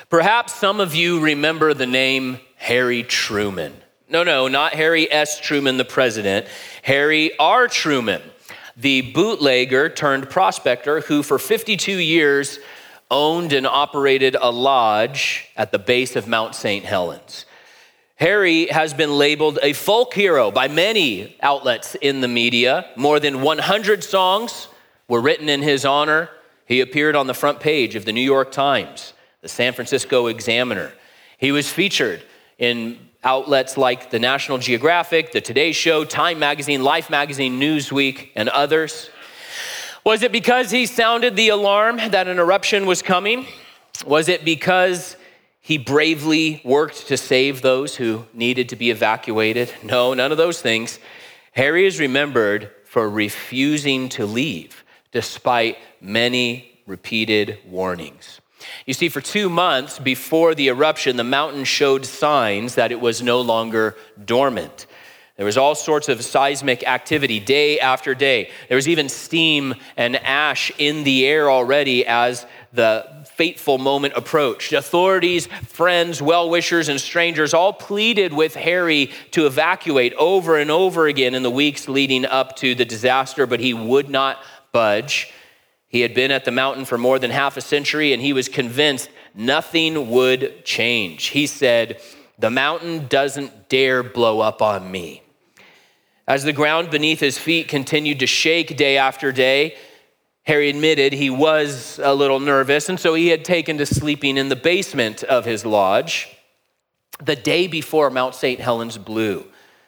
Perhaps some of you remember the name Harry Truman. No, not Harry S. Truman, the president. Harry R. Truman, the bootlegger turned prospector who for 52 years owned and operated a lodge at the base of Mount St. Helens. Harry has been labeled a folk hero by many outlets in the media. More than 100 songs were written in his honor. He appeared on the front page of the New York Times, the San Francisco Examiner. He was featured in outlets like the National Geographic, the Today Show, Time Magazine, Life Magazine, Newsweek, and others. Was it because he sounded the alarm that an eruption was coming? Was it because he bravely worked to save those who needed to be evacuated? No, none of those things. Harry is remembered for refusing to leave despite many repeated warnings. You see, for 2 months before the eruption, the mountain showed signs that it was no longer dormant. There was all sorts of seismic activity day after day. There was even steam and ash in the air already as the fateful moment approached. Authorities, friends, well-wishers, and strangers all pleaded with Harry to evacuate over and over again in the weeks leading up to the disaster, but he would not budge. He had been at the mountain for more than half a century, and he was convinced nothing would change. He said, "The mountain doesn't dare blow up on me." As the ground beneath his feet continued to shake day after day, Harry admitted he was a little nervous, and so he had taken to sleeping in the basement of his lodge. The day before Mount St. Helens blew,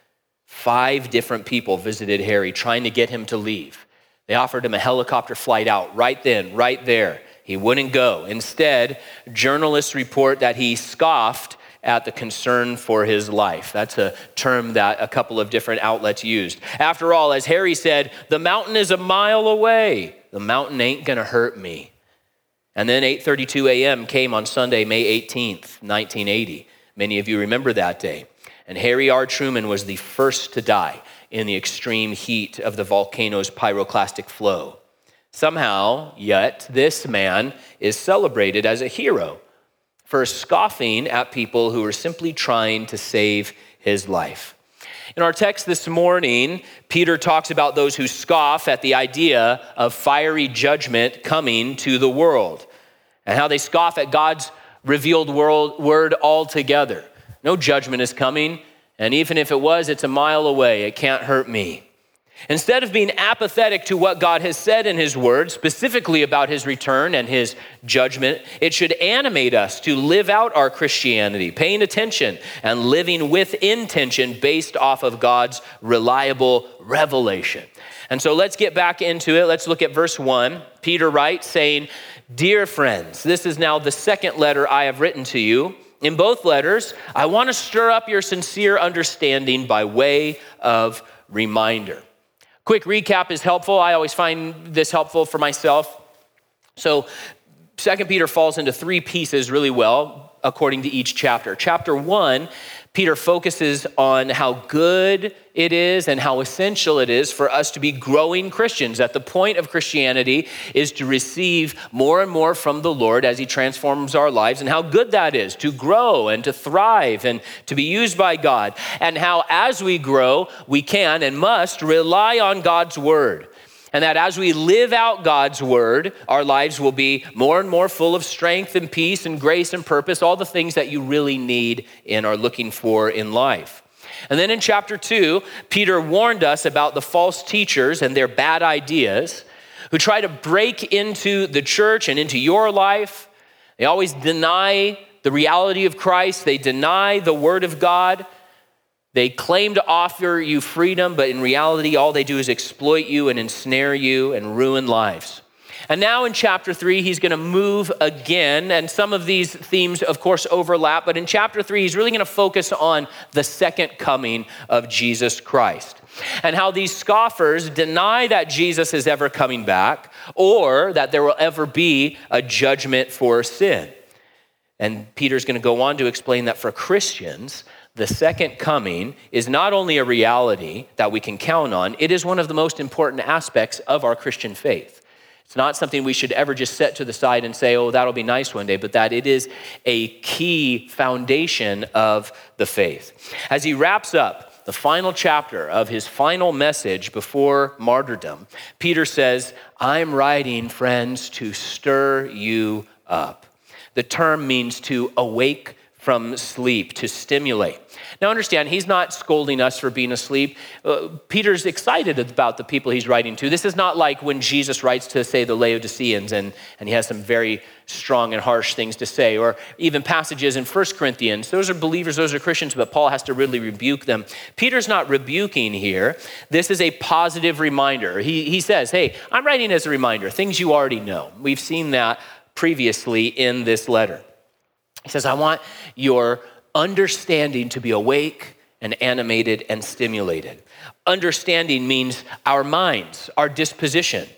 5 different people visited Harry, trying to get him to leave. They offered him a helicopter flight out right then, right there. He wouldn't go. Instead, journalists report that he scoffed at the concern for his life. That's a term that a couple of different outlets used. After all, as Harry said, "The mountain is a mile away. The mountain ain't gonna hurt me." And then 8:32 a.m. came on Sunday, May 18th, 1980. Many of you remember that day. And Harry R. Truman was the first to die in the extreme heat of the volcano's pyroclastic flow. Somehow, yet, this man is celebrated as a hero for scoffing at people who are simply trying to save his life. In our text this morning, Peter talks about those who scoff at the idea of fiery judgment coming to the world and how they scoff at God's revealed word altogether. No judgment is coming, and even if it was, it's a mile away. It can't hurt me. Instead of being apathetic to what God has said in his word, specifically about his return and his judgment, it should animate us to live out our Christianity, paying attention and living with intention based off of God's reliable revelation. And so let's get back into it. Let's look at verse 1. Peter writes saying, "Dear friends, this is now the second letter I have written to you. In both letters, I want to stir up your sincere understanding by way of reminder." Quick recap is helpful. I always find this helpful for myself. So 2 Peter falls into 3 pieces really well according to each chapter. Chapter 1, Peter focuses on how good it is and how essential it is for us to be growing Christians. That the point of Christianity is to receive more and more from the Lord as he transforms our lives, and how good that is to grow and to thrive and to be used by God. And how as we grow, we can and must rely on God's word. And that as we live out God's word, our lives will be more and more full of strength and peace and grace and purpose, all the things that you really need and are looking for in life. And then in chapter 2, Peter warned us about the false teachers and their bad ideas who try to break into the church and into your life. They always deny the reality of Christ. They deny the word of God. They claim to offer you freedom, but in reality, all they do is exploit you and ensnare you and ruin lives. And now in chapter 3, he's going to move again. And some of these themes, of course, overlap. But in chapter 3, he's really going to focus on the second coming of Jesus Christ and how these scoffers deny that Jesus is ever coming back or that there will ever be a judgment for sin. And Peter's going to go on to explain that for Christians, the second coming is not only a reality that we can count on, it is one of the most important aspects of our Christian faith. It's not something we should ever just set to the side and say, oh, that'll be nice one day, but that it is a key foundation of the faith. As he wraps up the final chapter of his final message before martyrdom, Peter says, I'm writing, friends, to stir you up. The term means to awake from sleep, to stimulate. Now understand, he's not scolding us for being asleep. Peter's excited about the people he's writing to. This is not like when Jesus writes to, say, the Laodiceans, and he has some very strong and harsh things to say, or even passages in 1 Corinthians. Those are believers, those are Christians, but Paul has to really rebuke them. Peter's not rebuking here. This is a positive reminder. He says, hey, I'm writing as a reminder, things you already know. We've seen that previously in this letter. He says, I want your understanding to be awake and animated and stimulated. Understanding means our minds, our disposition.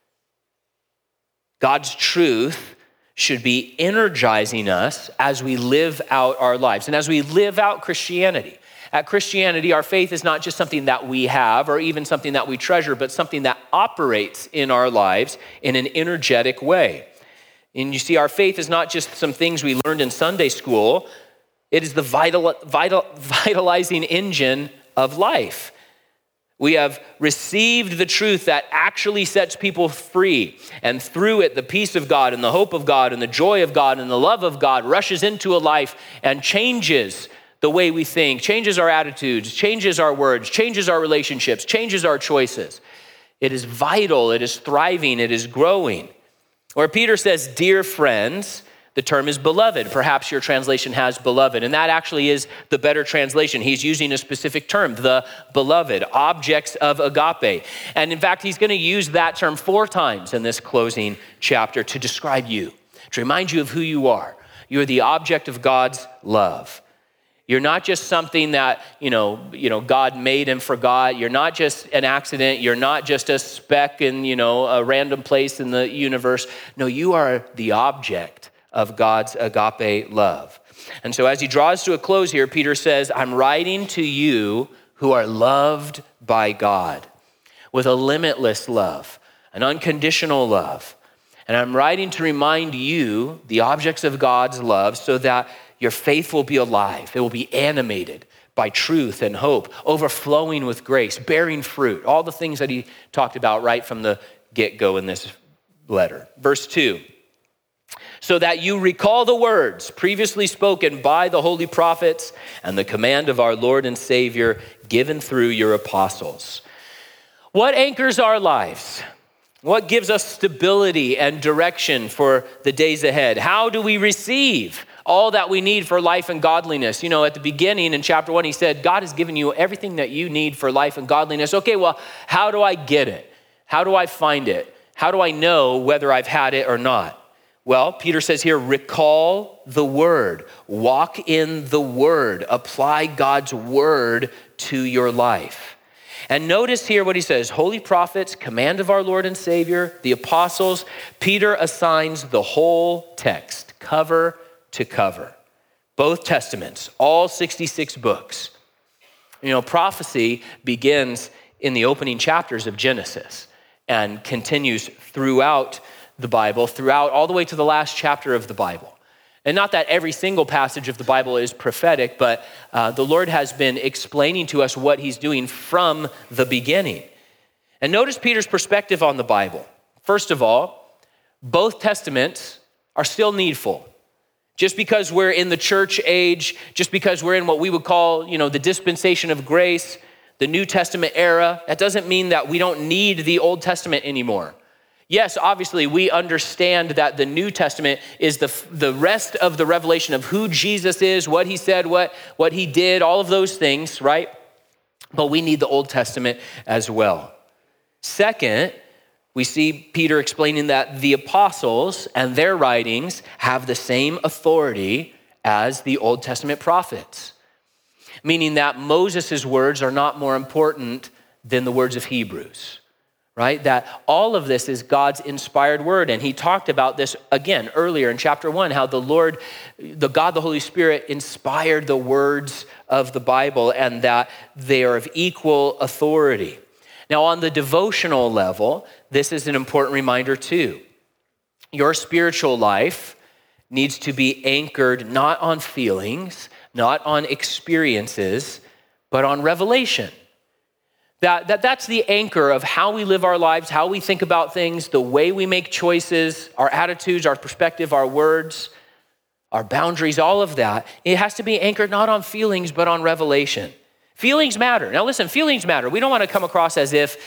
God's truth should be energizing us as we live out our lives and as we live out Christianity. At Christianity, our faith is not just something that we have or even something that we treasure, but something that operates in our lives in an energetic way. And you see, our faith is not just some things we learned in Sunday school. It is the vitalizing engine of life. We have received the truth that actually sets people free. And through it, the peace of God and the hope of God and the joy of God and the love of God rushes into a life and changes the way we think, changes our attitudes, changes our words, changes our relationships, changes our choices. It is vital, it is thriving, it is growing. Where Peter says, dear friends, the term is beloved. Perhaps your translation has beloved, and that actually is the better translation. He's using a specific term, the beloved, objects of agape. And in fact, he's going to use that term 4 times in this closing chapter to describe you, to remind you of who you are. You are the object of God's love. You're not just something that, God made and forgot. You're not just an accident. You're not just a speck in, a random place in the universe. No, you are the object of God's agape love. And so as he draws to a close here, Peter says, I'm writing to you who are loved by God with a limitless love, an unconditional love. And I'm writing to remind you, the objects of God's love, so that your faith will be alive. It will be animated by truth and hope, overflowing with grace, bearing fruit, all the things that he talked about right from the get-go in this letter. Verse 2, so that you recall the words previously spoken by the holy prophets and the command of our Lord and Savior given through your apostles. What anchors our lives? What gives us stability and direction for the days ahead? How do we receive all that we need for life and godliness? At the beginning in chapter 1, he said, God has given you everything that you need for life and godliness. Okay, well, how do I get it? How do I find it? How do I know whether I've had it or not? Well, Peter says here, recall the word, walk in the word, apply God's word to your life. And notice here what he says, holy prophets, command of our Lord and Savior, the apostles. Peter assigns the whole text, cover to cover. Both testaments, all 66 books. Prophecy begins in the opening chapters of Genesis and continues throughout the Bible, throughout all the way to the last chapter of the Bible. And not that every single passage of the Bible is prophetic, but the Lord has been explaining to us what he's doing from the beginning. And notice Peter's perspective on the Bible. First of all, both testaments are still needful. Just because we're in the church age, just because we're in what we would call, the dispensation of grace, the New Testament era, that doesn't mean that we don't need the Old Testament anymore. Yes, obviously, we understand that the New Testament is the rest of the revelation of who Jesus is, what he said, what he did, all of those things, right? But we need the Old Testament as well. Second, we see Peter explaining that the apostles and their writings have the same authority as the Old Testament prophets, meaning that Moses' words are not more important than the words of Hebrews. Right? That all of this is God's inspired word. And he talked about this again earlier in chapter 1, how God, the Holy Spirit, inspired the words of the Bible and that they are of equal authority. Now, on the devotional level, this is an important reminder too. Your spiritual life needs to be anchored not on feelings, not on experiences, but on revelation. That's the anchor of how we live our lives, how we think about things, the way we make choices, our attitudes, our perspective, our words, our boundaries, all of that. It has to be anchored not on feelings, but on revelation. Feelings matter. Now listen, feelings matter. We don't want to come across as if,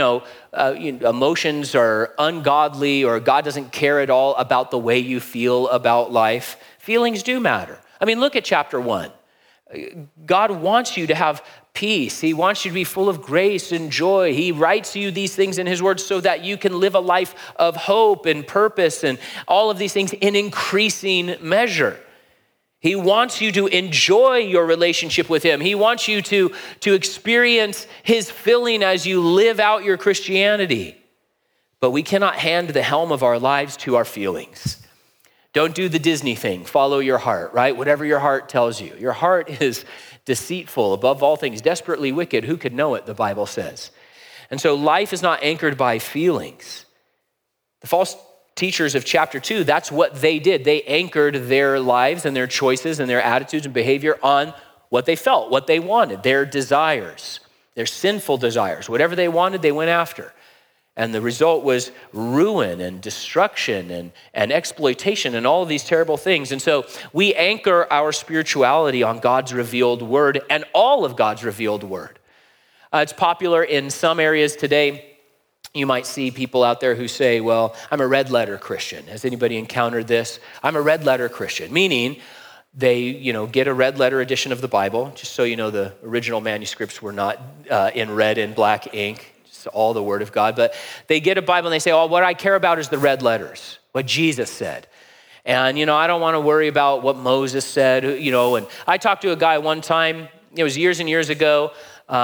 emotions are ungodly or God doesn't care at all about the way you feel about life. Feelings do matter. I mean, look at chapter 1. God wants you to have peace. He wants you to be full of grace and joy. He writes you these things in his word so that you can live a life of hope and purpose and all of these things in increasing measure. He wants you to enjoy your relationship with him. He wants you to experience his filling as you live out your Christianity. But we cannot hand the helm of our lives to our feelings. Don't do the Disney thing. Follow your heart, right? Whatever your heart tells you. Your heart is deceitful, above all things, desperately wicked. Who could know it, the Bible says. And so life is not anchored by feelings. The false teachers of chapter 2, that's what they did. They anchored their lives and their choices and their attitudes and behavior on what they felt, what they wanted, their desires, their sinful desires. Whatever they wanted, they went after. And the result was ruin and destruction and exploitation and all of these terrible things. And so we anchor our spirituality on God's revealed word and all of God's revealed word. It's popular in some areas today. You might see people out there who say, well, I'm a red letter Christian. Has anybody encountered this? I'm a red letter Christian, meaning they, get a red letter edition of the Bible. Just so you know, the original manuscripts were not in red and black ink, just all the word of God. But they get a Bible and they say, oh, what I care about is the red letters, what Jesus said. And, I don't want to worry about what Moses said, And I talked to a guy one time, it was years and years ago,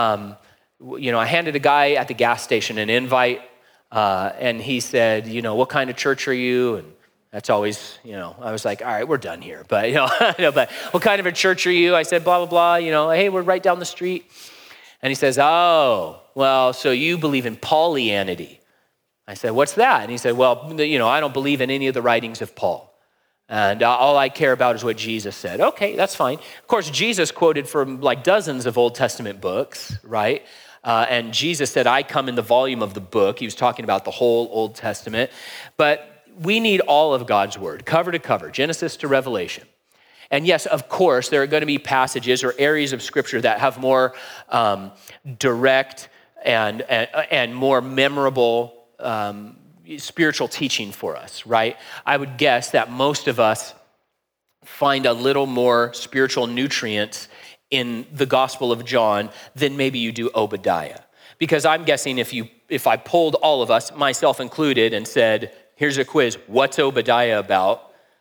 I handed a guy at the gas station an invite, and he said, what kind of church are you? And that's always, I was like, all right, we're done here. But, but what kind of a church are you? I said, blah, blah, blah, hey, we're right down the street. And he says, oh, well, so you believe in Paulianity. I said, what's that? And he said, well, I don't believe in any of the writings of Paul. And all I care about is what Jesus said. Okay, that's fine. Of course, Jesus quoted from like dozens of Old Testament books, right? And Jesus said, I come in the volume of the book. He was talking about the whole Old Testament. But we need all of God's word, cover to cover, Genesis to Revelation. And yes, of course, there are going to be passages or areas of Scripture that have more direct and more memorable spiritual teaching for us, right? I would guess that most of us find a little more spiritual nutrients in the Gospel of John than maybe you do Obadiah. Because I'm guessing if I pulled all of us, myself included, and said, here's a quiz, what's Obadiah about?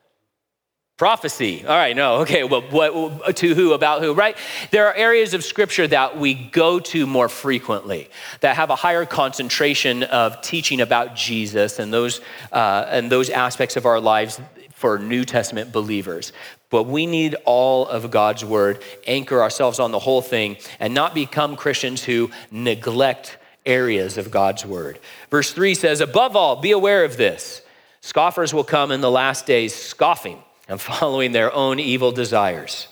Prophecy. All right, no, okay, well, what to who, about who, right? There are areas of Scripture that we go to more frequently, that have a higher concentration of teaching about Jesus and those aspects of our lives for New Testament believers. But we need all of God's word, anchor ourselves on the whole thing, and not become Christians who neglect areas of God's word. Verse 3 says, above all, be aware of this. Scoffers will come in the last days, scoffing and following their own evil desires.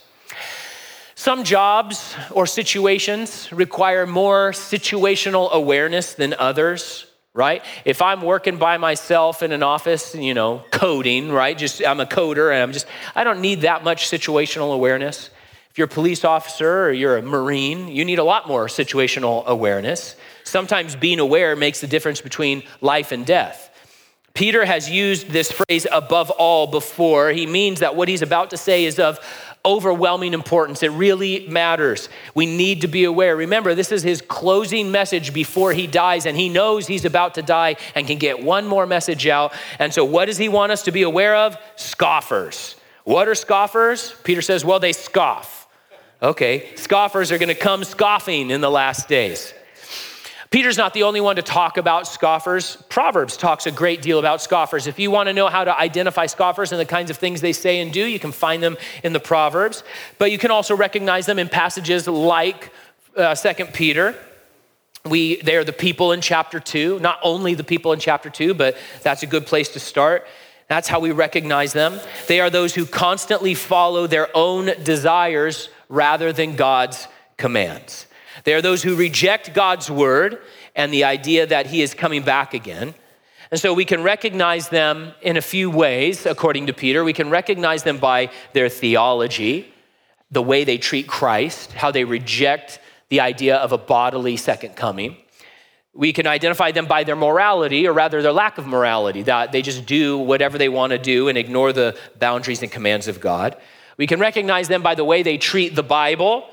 Some jobs or situations require more situational awareness than others, right? If I'm working by myself in an office, coding, right? I'm a coder and I don't need that much situational awareness. If you're a police officer or you're a Marine, you need a lot more situational awareness. Sometimes being aware makes the difference between life and death. Peter has used this phrase above all before. He means that what he's about to say is of overwhelming importance. It really matters. We need to be aware. Remember, this is his closing message before he dies, and he knows he's about to die and can get one more message out. And so what does he want us to be aware of? Scoffers. What are scoffers? Peter says, well, they scoff. Okay, scoffers are going to come scoffing in the last days. Peter's not the only one to talk about scoffers. Proverbs talks a great deal about scoffers. If you want to know how to identify scoffers and the kinds of things they say and do, you can find them in the Proverbs. But you can also recognize them in passages like 2 Peter. They are the people in chapter 2, not only the people in chapter 2, but that's a good place to start. That's how we recognize them. They are those who constantly follow their own desires rather than God's commands. They are those who reject God's word and the idea that he is coming back again. And so we can recognize them in a few ways, according to Peter. We can recognize them by their theology, the way they treat Christ, how they reject the idea of a bodily second coming. We can identify them by their morality, or rather their lack of morality, that they just do whatever they want to do and ignore the boundaries and commands of God. We can recognize them by the way they treat the Bible,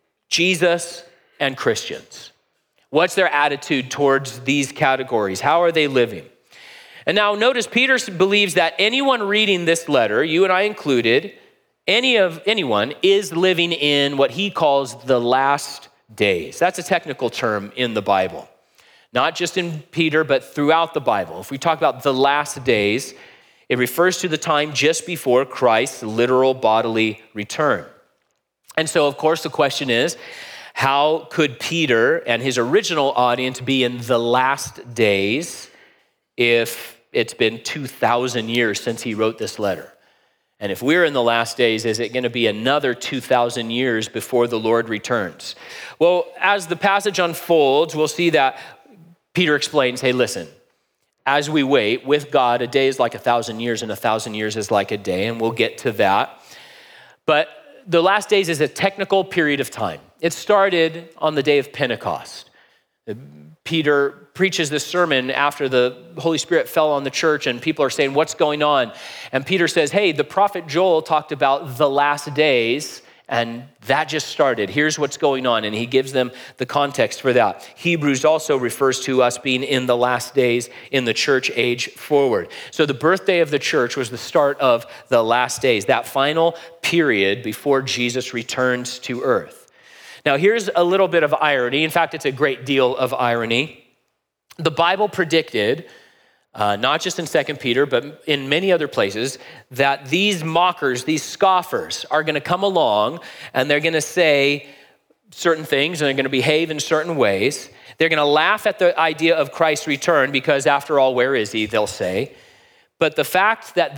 Jesus, and Christians. What's their attitude towards these categories? How are they living? And now notice Peter believes that anyone reading this letter, you and I included, anyone is living in what he calls the last days. That's a technical term in the Bible. Not just in Peter, but throughout the Bible. If we talk about the last days, it refers to the time just before Christ's literal bodily return. And so, of course, the question is, how could Peter and his original audience be in the last days if it's been 2,000 years since he wrote this letter? And if we're in the last days, is it going to be another 2,000 years before the Lord returns? Well, as the passage unfolds, we'll see that Peter explains, hey, listen, as we wait, with God, a day is like 1,000 years and 1,000 years is like a day, and we'll get to that. But the last days is a technical period of time. It started on the day of Pentecost. Peter preaches this sermon after the Holy Spirit fell on the church and people are saying, what's going on? And Peter says, hey, the prophet Joel talked about the last days and that just started. Here's what's going on. And he gives them the context for that. Hebrews also refers to us being in the last days in the church age forward. So the birthday of the church was the start of the last days, that final period before Jesus returns to earth. Now, here's a little bit of irony. In fact, it's a great deal of irony. The Bible predicted, not just in 2 Peter, but in many other places, that these mockers, these scoffers are going to come along and they're going to say certain things and they're going to behave in certain ways. They're going to laugh at the idea of Christ's return because after all, where is he, they'll say. But the fact that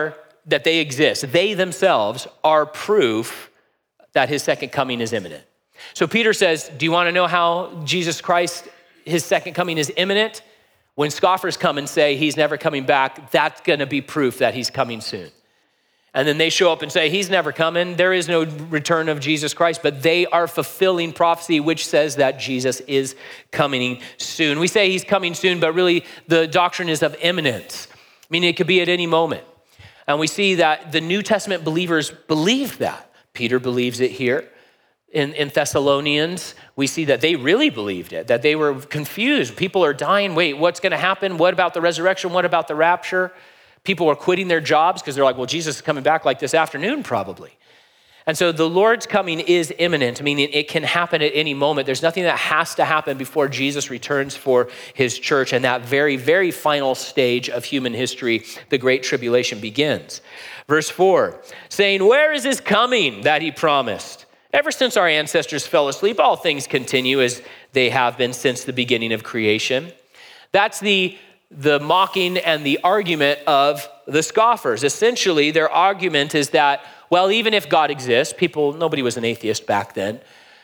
they exist, they themselves are proof that his second coming is imminent. So Peter says, do you want to know how Jesus Christ, his second coming is imminent? When scoffers come and say he's never coming back, that's going to be proof that he's coming soon. And then they show up and say he's never coming. There is no return of Jesus Christ, but they are fulfilling prophecy, which says that Jesus is coming soon. We say he's coming soon, but really the doctrine is of imminence, meaning it could be at any moment. And we see that the New Testament believers believe that. Peter believes it here. In Thessalonians, we see that they really believed it, that they were confused. People are dying. Wait, what's going to happen? What about the resurrection? What about the rapture? People are quitting their jobs because they're like, well, Jesus is coming back like this afternoon probably. And so the Lord's coming is imminent, meaning it can happen at any moment. There's nothing that has to happen before Jesus returns for his church. And that very, very final stage of human history, the Great Tribulation, begins. Verse 4, saying, where is his coming that he promised? Ever since our ancestors fell asleep, all things continue as they have been since the beginning of creation. That's the mocking and the argument of the scoffers. Essentially, their argument is that, well, even if God exists, nobody was an atheist back then.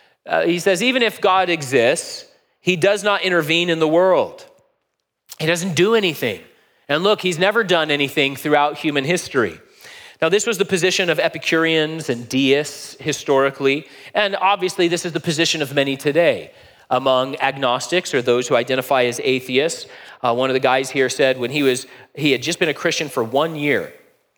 He says, even if God exists, he does not intervene in the world. He doesn't do anything. And look, he's never done anything throughout human history. Now, this was the position of Epicureans and deists historically, and obviously this is the position of many today. Among agnostics or those who identify as atheists, one of the guys here said when he had just been a Christian for 1 year,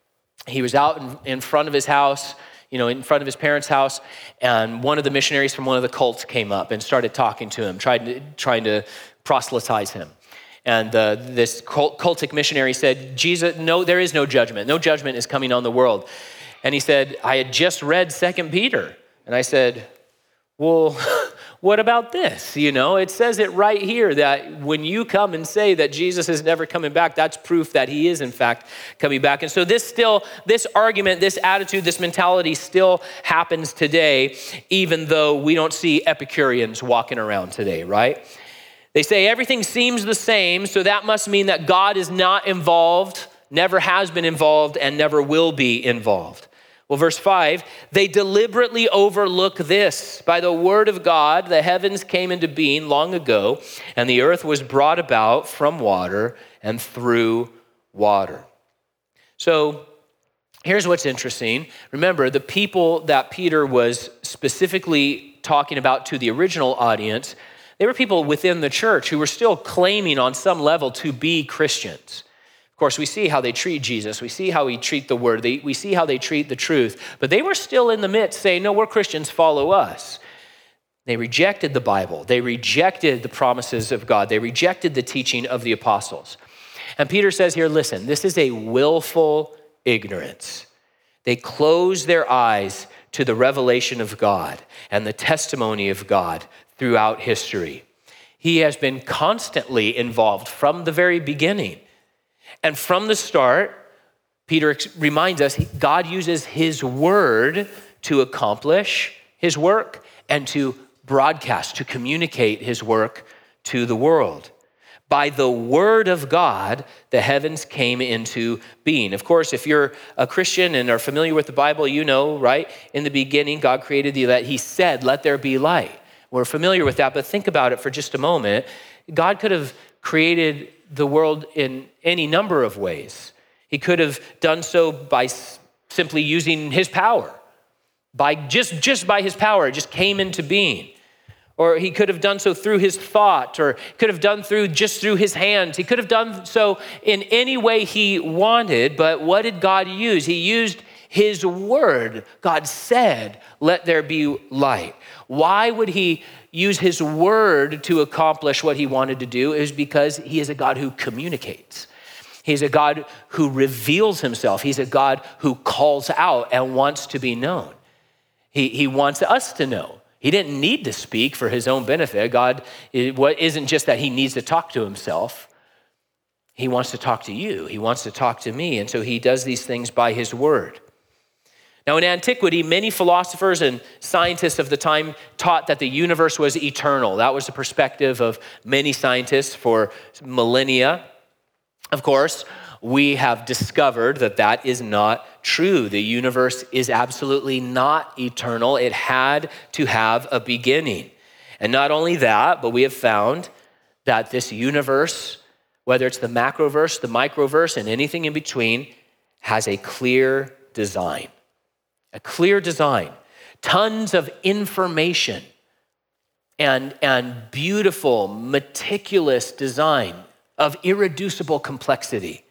he was out in front of his house, in front of his parents' house, and one of the missionaries from one of the cults came up and started talking to him, trying to proselytize him. And this cultic missionary said, Jesus, no, there is no judgment. No judgment is coming on the world. And he said, I had just read 2 Peter. And I said, well, what about this? It says it right here that when you come and say that Jesus is never coming back, that's proof that he is in fact coming back. And so this argument, this attitude, this mentality still happens today, even though we don't see Epicureans walking around today, right? They say everything seems the same, so that must mean that God is not involved, never has been involved, and never will be involved. Well, verse 5, they deliberately overlook this. By the word of God, the heavens came into being long ago, and the earth was brought about from water and through water. So here's what's interesting. Remember, the people that Peter was specifically talking about to the original audience, they were people within the church who were still claiming on some level to be Christians. Of course, we see how they treat Jesus. We see how we treat the word. We see how they treat the truth. But they were still in the midst saying, no, we're Christians, follow us. They rejected the Bible. They rejected the promises of God. They rejected the teaching of the apostles. And Peter says here, listen, this is a willful ignorance. They close their eyes to the revelation of God and the testimony of God throughout history. He has been constantly involved from the very beginning. And from the start, Peter reminds us, God uses his word to accomplish his work and to broadcast, to communicate his work to the world. By the word of God, the heavens came into being. Of course, if you're a Christian and are familiar with the Bible, you know, right? In the beginning, God created the light. He said, let there be light. We're familiar with that, but think about it for just a moment. God could have created the world in any number of ways. He could have done so by simply using his power. By just by his power, it just came into being. Or he could have done so through his thought, or could have done through his hands. He could have done so in any way he wanted, but what did God use? He used his word. God said, let there be light. Why would he use his word to accomplish what he wanted to do? It was because he is a God who communicates. He's a God who reveals himself. He's a God who calls out and wants to be known. He wants us to know. He didn't need to speak for his own benefit. God isn't just that he needs to talk to himself. He wants to talk to you. He wants to talk to me. And so he does these things by his word. Now, in antiquity, many philosophers and scientists of the time taught that the universe was eternal. That was the perspective of many scientists for millennia. Of course, we have discovered that that is not true. The universe is absolutely not eternal. It had to have a beginning. And not only that, but we have found that this universe, whether it's the macroverse, the microverse, and anything in between, has a clear design. A clear design, tons of information and beautiful, meticulous design of irreducible complexity.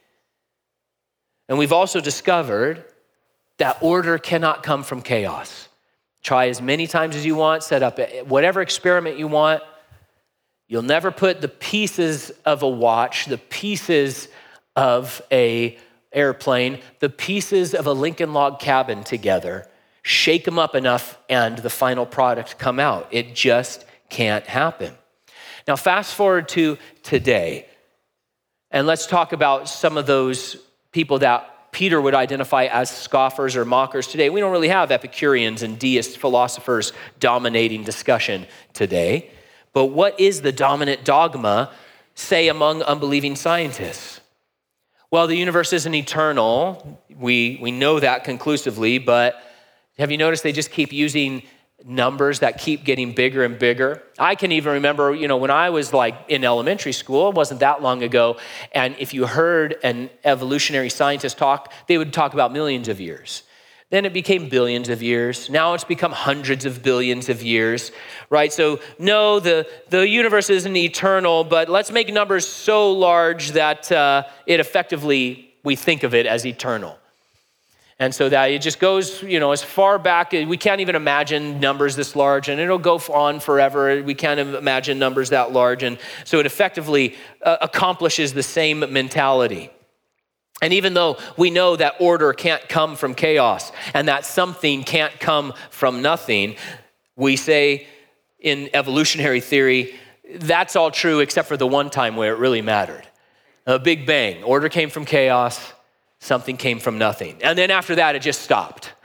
And we've also discovered that order cannot come from chaos. Try as many times as you want, set up whatever experiment you want. You'll never put the pieces of a watch, the pieces of a airplane, the pieces of a Lincoln log cabin together, shake them up enough, and the final product come out. It just can't happen. Now, fast forward to today, and let's talk about some of those people that Peter would identify as scoffers or mockers today. We don't really have Epicureans and deist philosophers dominating discussion today, but what is the dominant dogma, say, among unbelieving scientists? Well, the universe isn't eternal. We know that conclusively, but have you noticed they just keep using numbers that keep getting bigger and bigger? I can even remember, when I was in elementary school, it wasn't that long ago, and if you heard an evolutionary scientist talk, they would talk about millions of years. Then it became billions of years. Now it's become hundreds of billions of years, right? So no, the universe isn't eternal, but let's make numbers so large that it effectively, we think of it as eternal. And so that it just goes, as far back, we can't even imagine numbers this large, and it'll go on forever. We can't imagine numbers that large. And so it effectively accomplishes the same mentality. And even though we know that order can't come from chaos and that something can't come from nothing, we say in evolutionary theory, that's all true except for the one time where it really mattered. A Big Bang, order came from chaos, something came from nothing. And then after that, it just stopped.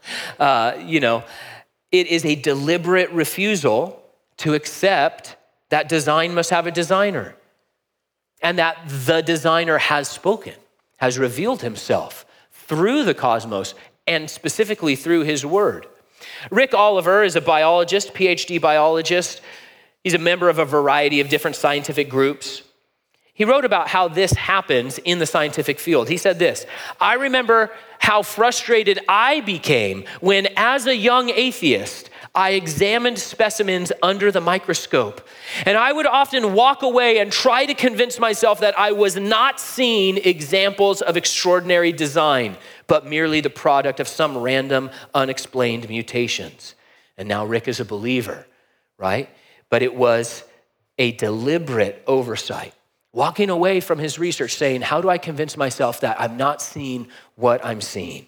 It is a deliberate refusal to accept That design must have a designer. And that the designer has spoken, has revealed himself through the cosmos and specifically through his word. Rick Oliver is a biologist, PhD biologist. He's a member of a variety of different scientific groups. He wrote about how this happens in the scientific field. He said this, "I remember how frustrated I became when, as a young atheist, I examined specimens under the microscope. And I would often walk away and try to convince myself that I was not seeing examples of extraordinary design, but merely the product of some random, unexplained mutations." And now Rick is a believer, right? But it was a deliberate oversight. Walking away from his research saying, how do I convince myself that I'm not seeing what I'm seeing?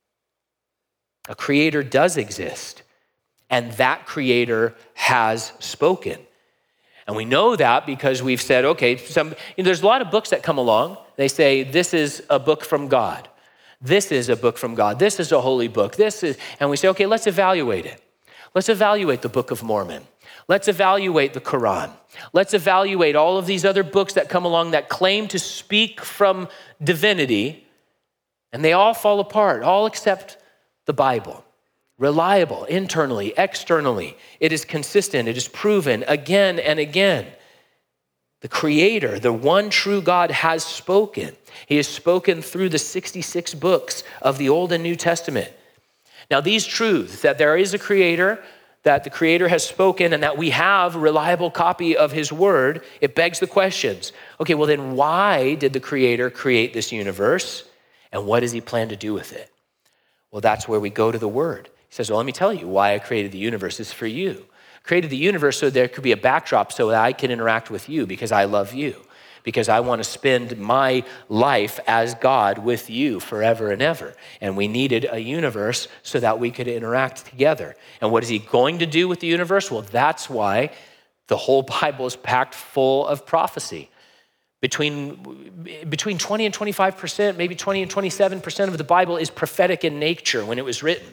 A creator does exist, and that creator has spoken. And we know that because we've said, okay, there's a lot of books that come along. They say, this is a book from God. This is a book from God. This is a holy book. And we say, okay, let's evaluate it. Let's evaluate the Book of Mormon. Let's evaluate the Quran. Let's evaluate all of these other books that come along that claim to speak from divinity, and they all fall apart, all except the Bible. Reliable, internally, externally. It is consistent. It is proven again and again. The Creator, the one true God, has spoken. He has spoken through the 66 books of the Old and New Testament. Now, these truths, that there is a Creator, that the Creator has spoken, and that we have a reliable copy of his word, it begs the questions. Okay, well then why did the Creator create this universe? And what does he plan to do with it? Well, that's where we go to the word. He says, well, let me tell you why I created the universe is for you. I created the universe so there could be a backdrop so that I can interact with you because I love you, because I want to spend my life as God with you forever and ever. And we needed a universe so that we could interact together. And what is he going to do with the universe? Well, that's why the whole Bible is packed full of prophecy. Between 20 and 25%, maybe 20 and 27% of the Bible is prophetic in nature when it was written.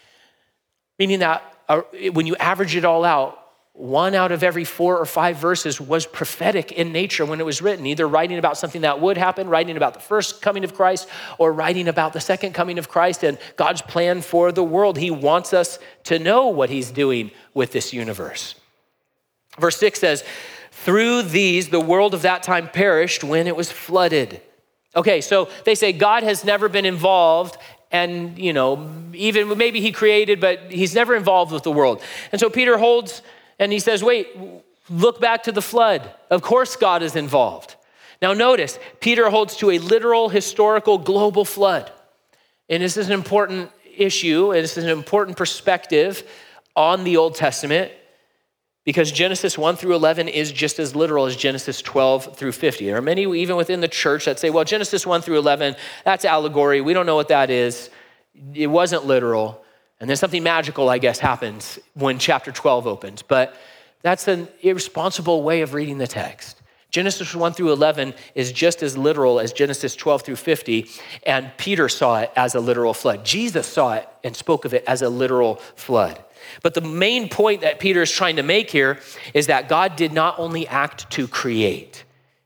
Meaning that when you average it all out, 1 out of every 4 or 5 verses was prophetic in nature when it was written, either writing about something that would happen, writing about the first coming of Christ, or writing about the second coming of Christ and God's plan for the world. He wants us to know what he's doing with this universe. Verse 6 says, through these, the world of that time perished when it was flooded. Okay, so they say God has never been involved, and even maybe he created, but he's never involved with the world. And so Peter holds and he says, wait, look back to the flood. Of course God is involved. Now notice, Peter holds to a literal, historical, global flood. And this is an important issue, and this is an important perspective on the Old Testament, because Genesis 1 through 11 is just as literal as Genesis 12 through 50. There are many, even within the church, that say, well, Genesis 1 through 11, that's allegory. We don't know what that is. It wasn't literal. And then something magical, I guess, happens when chapter 12 opens. But that's an irresponsible way of reading the text. Genesis 1 through 11 is just as literal as Genesis 12 through 50. And Peter saw it as a literal flood. Jesus saw it and spoke of it as a literal flood. But the main point that Peter is trying to make here is that God did not only act to create.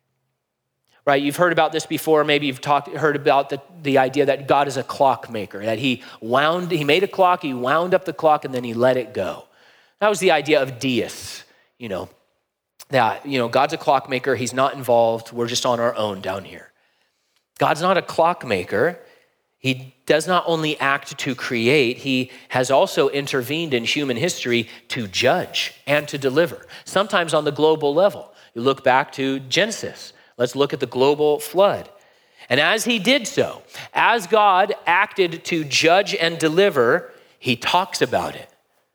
Right, you've heard about this before. Maybe you've heard about the idea that God is a clockmaker, that he made a clock, he wound up the clock, and then he let it go. That was the idea of deists, that, God's a clockmaker, he's not involved, we're just on our own down here. God's not a clockmaker. He does not only act to create, he has also intervened in human history to judge and to deliver, sometimes on the global level. You look back to Genesis. Let's look at the global flood. And as he did so, as God acted to judge and deliver, he talks about it.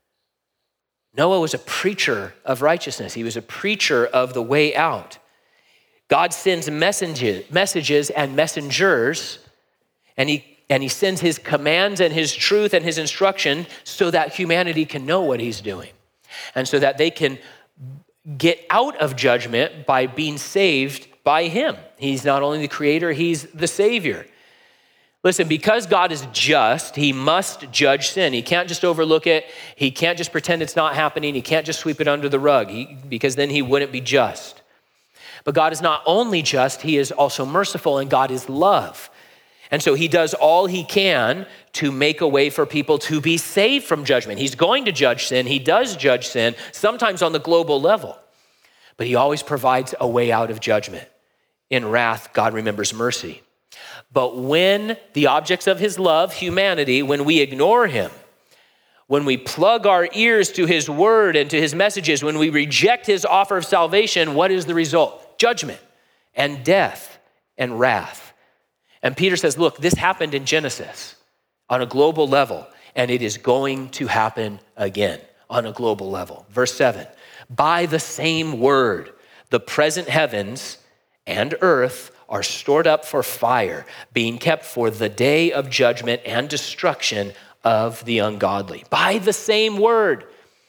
Noah was a preacher of righteousness. He was a preacher of the way out. God sends messages and messengers, and he sends his commands and his truth and his instruction so that humanity can know what he's doing, and so that they can get out of judgment by being saved by him. He's not only the creator, he's the savior. Listen, because God is just, he must judge sin. He can't just overlook it. He can't just pretend it's not happening. He can't just sweep it under the rug because then he wouldn't be just. But God is not only just, he is also merciful, and God is love. And so he does all he can to make a way for people to be saved from judgment. He's going to judge sin. He does judge sin, sometimes on the global level. But he always provides a way out of judgment. In wrath, God remembers mercy. But when the objects of his love, humanity, when we ignore him, when we plug our ears to his word and to his messages, when we reject his offer of salvation, what is the result? Judgment and death and wrath. And Peter says, look, this happened in Genesis on a global level, and it is going to happen again on a global level. Verse 7, by the same word, the present heavens and earth are stored up for fire, being kept for the day of judgment and destruction of the ungodly. By the same word.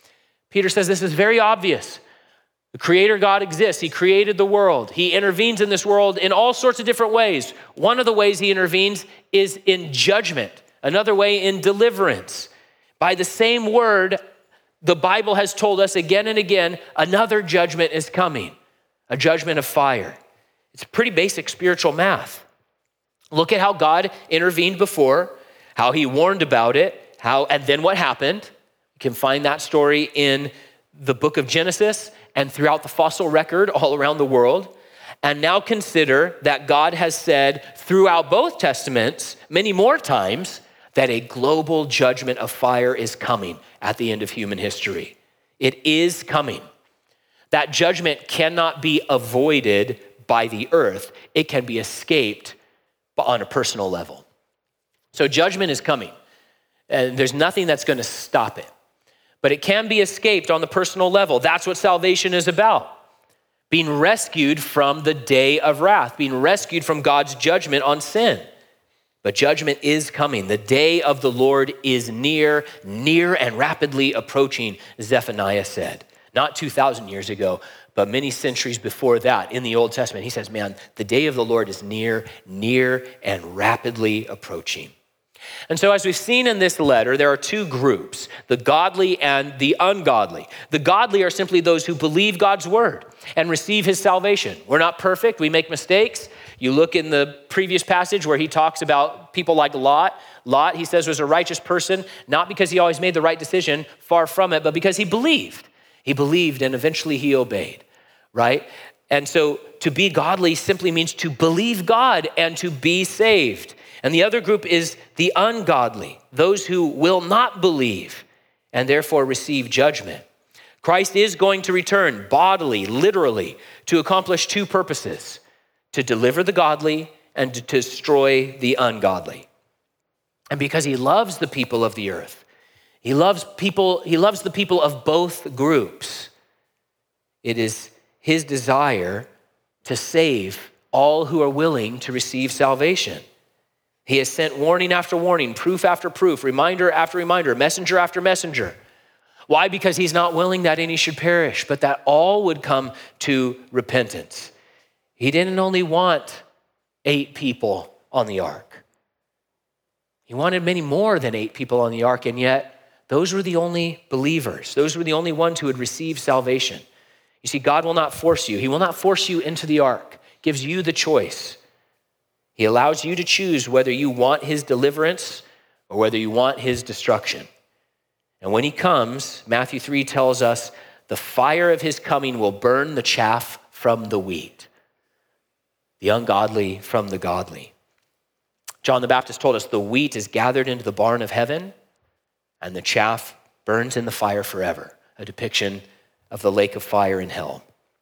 Peter says this is very obvious. The Creator God exists. He created the world. He intervenes in this world in all sorts of different ways. One of the ways he intervenes is in judgment. Another way in deliverance. By the same word, the Bible has told us again and again, another judgment is coming, a judgment of fire. It's pretty basic spiritual math. Look at how God intervened before, how he warned about it, and then what happened. You can find that story in the book of Genesis and throughout the fossil record all around the world. And now consider that God has said throughout both testaments, many more times, that a global judgment of fire is coming at the end of human history. It is coming. That judgment cannot be avoided by the earth. It can be escaped on a personal level. So judgment is coming, and there's nothing that's going to stop it. But it can be escaped on the personal level. That's what salvation is about. Being rescued from the day of wrath, being rescued from God's judgment on sin. But judgment is coming. The day of the Lord is near and rapidly approaching, Zephaniah said. Not 2,000 years ago, but many centuries before that in the Old Testament. He says, man, the day of the Lord is near and rapidly approaching. And so as we've seen in this letter, there are two groups, the godly and the ungodly. The godly are simply those who believe God's word and receive his salvation. We're not perfect. We make mistakes. You look in the previous passage where he talks about people like Lot. Lot, he says, was a righteous person, not because he always made the right decision, far from it, but because he believed. He believed and eventually he obeyed, right? And so to be godly simply means to believe God and to be saved. And the other group is the ungodly, those who will not believe and therefore receive judgment. Christ is going to return bodily, literally, to accomplish two purposes: to deliver the godly and to destroy the ungodly. And because he loves the people of the earth, he loves the people of both groups. It is his desire to save all who are willing to receive salvation. He has sent warning after warning, proof after proof, reminder after reminder, messenger after messenger. Why? Because he's not willing that any should perish, but that all would come to repentance. He didn't only want 8 people on the ark. He wanted many more than 8 people on the ark, and yet those were the only believers. Those were the only ones who would receive salvation. You see, God will not force you. He will not force you into the ark. Gives you the choice. He allows you to choose whether you want his deliverance or whether you want his destruction. And when he comes, Matthew 3 tells us, the fire of his coming will burn the chaff from the wheat, the ungodly from the godly. John the Baptist told us the wheat is gathered into the barn of heaven and the chaff burns in the fire forever, a depiction of the lake of fire in hell.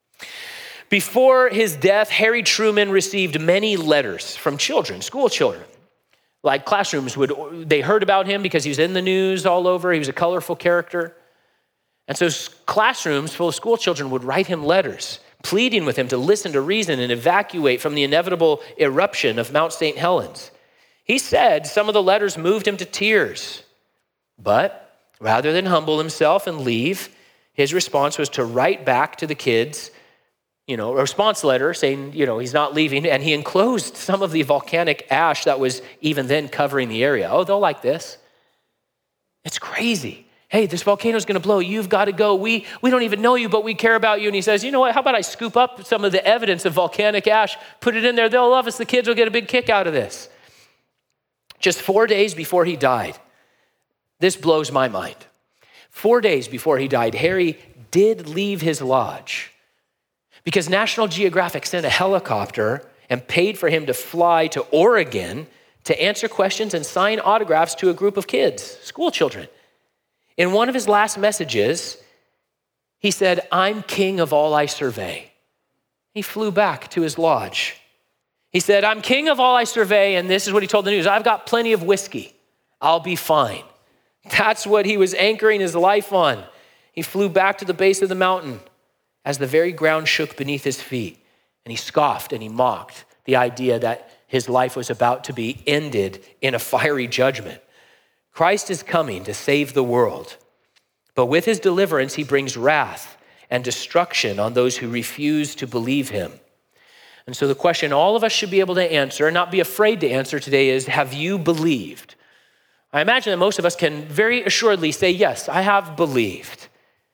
Before his death, Harry Truman received many letters from children, school children. Like classrooms they heard about him because he was in the news all over. He was a colorful character. And so classrooms full of school children would write him letters, pleading with him to listen, to reason, and evacuate from the inevitable eruption of Mount St. Helens. He said some of the letters moved him to tears. But rather than humble himself and leave, his response was to write back to the kids a response letter saying, he's not leaving, and he enclosed some of the volcanic ash that was even then covering the area. Oh, they'll like this. It's crazy. Hey, this volcano's gonna blow. You've got to go. We don't even know you, but we care about you. And he says, you know what? How about I scoop up some of the evidence of volcanic ash, put it in there. They'll love us. The kids will get a big kick out of this. Just 4 days before he died, this blows my mind. 4 days before he died, Harry did leave his lodge because National Geographic sent a helicopter and paid for him to fly to Oregon to answer questions and sign autographs to a group of kids, school children. In one of his last messages, he said, "I'm king of all I survey." He flew back to his lodge. He said, "I'm king of all I survey," and this is what he told the news, "I've got plenty of whiskey. I'll be fine." That's what he was anchoring his life on. He flew back to the base of the mountain as the very ground shook beneath his feet, and he scoffed and he mocked the idea that his life was about to be ended in a fiery judgment. Christ is coming to save the world, but with his deliverance, he brings wrath and destruction on those who refuse to believe him. And so the question all of us should be able to answer, and not be afraid to answer today, is, have you believed? I imagine that most of us can very assuredly say, yes, I have believed.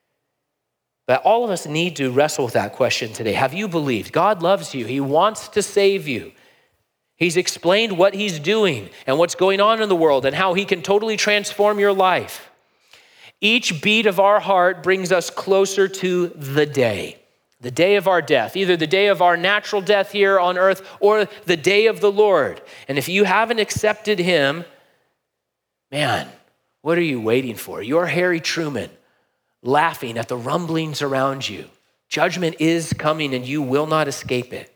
But all of us need to wrestle with that question today. Have you believed? God loves you. He wants to save you. He's explained what he's doing and what's going on in the world and how he can totally transform your life. Each beat of our heart brings us closer to the day of our death, either the day of our natural death here on earth or the day of the Lord. And if you haven't accepted him, man, what are you waiting for? You're Harry Truman, laughing at the rumblings around you. Judgment is coming and you will not escape it.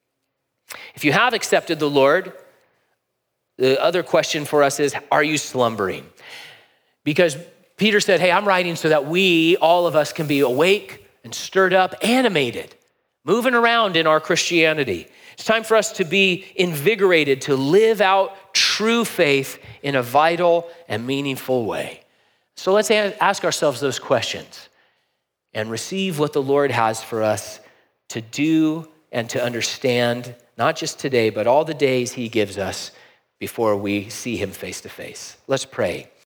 If you have accepted the Lord, the other question for us is, are you slumbering? Because Peter said, hey, I'm writing so that we, all of us, can be awake and stirred up, animated, moving around in our Christianity. It's time for us to be invigorated, to live out true faith in a vital and meaningful way. So let's ask ourselves those questions and receive what the Lord has for us to do and to understand, not just today, but all the days he gives us before we see him face to face. Let's pray.